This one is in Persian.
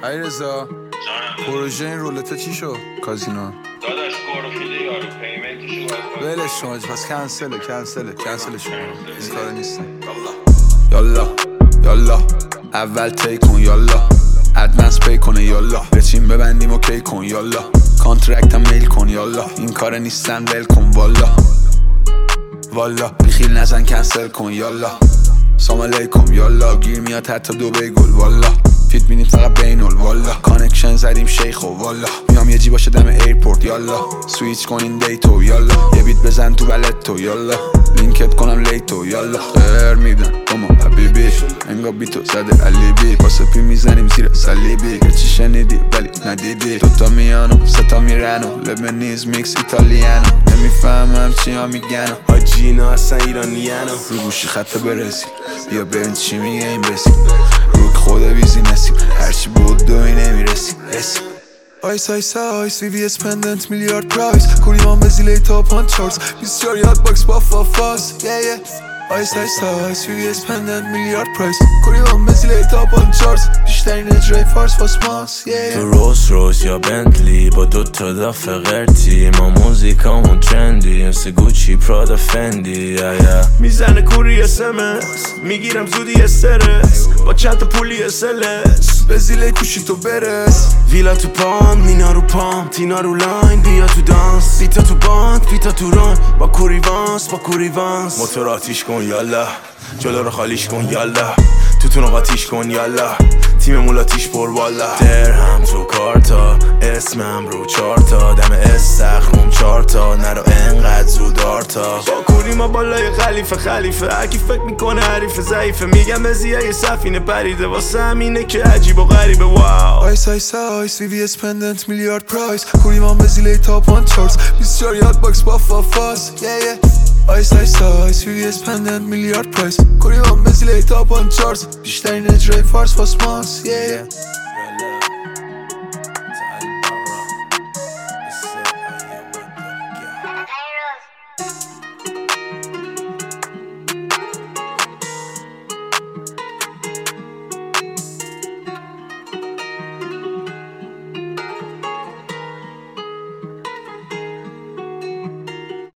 علیرضا پروژه این رولته چی شد؟ کازینو داداش گروفیده یارو پیمنتشو باید ولش شما پس کنسله شما این کارا نیستم. یالا اول تی کن یالا ادوانس پی کنه یالا بچین ببندیم اوکی کن یالا کانترکتم میل کن یالا این کار نیستن ول کن والا بیخیل نزن کنسل کن یالا سلام علیکم یالا گیر میاد حتی دو گل والا فیت بینید فقط بینول والا کانکشن زدیم شیخ و والا میام یه جی باشه دم ایرپورت یالا سویچ کنین دیتو یالا یه بیت بزن تو بلتو یالا لینکت کنم لیتو یالا خیر میدن اما حبیبی انگا بیتو زده علیبی واسه پی میزنیم زیر صلیبی که چی شنیدی ولی ندیدی دوتا میانو ستا میرنو لبنیز میکس ایتالیانو نمیفهمم چی ها میگنو حاجی اینا اصلا ایرانیانو رو گوشی خط برسی بیا ببین چی میگه این بسی روک خود ویزی نسیم هرچی بود دوی نمیرسیم آیس وی اسپندنت میلیارد پرایس کوریمان بزیلی تاپ آن چارتس بیسیار یاد باکس با فافاس آیس وی اسپندنت میلیارد پرایس کوریمان بزیلی تاپ آن چارتس بیشترین اجرای فارس فاسماس تو روز یا بنتلی با دوتا دافه غرتی ما موزیکامون ترندی مثل گوچی پرادا فندی میزنه کوری اسمس میگیرم زودی استرس با چند تا پولی اسلس بزیلی کوشی تو برس ویلا تو پام نینا رو پام تینا رو لاین بیا تو دانس بیتا تو باند بیتا تو ران با کوریوانس موتور آتیش کن یالا جلو رو خالیش کن یالا توتونو قاتیش کن یالا تیم مولاتیش پر بالا درهم تو کارتا اسمم رو چارتا دم استخرم چارتا نرو انقدر زود آرتا با کوری ما بالای خلیفه هرکی فکر میکنه حریف ضعیفه میگم ازیه یه سفینه پریده واسه همینه که عجیب و غریبه واو آیس وی اسپندنت میلیارد پرایس کوریمان بزیلی تاپ آن چارتس بیسیار یاد باکس با فافاس آیس وی اسپندنت میلیارد پرایس کوریمان بزیلی تاپ آن چارتس بیشترین اجرای فارس فاسماس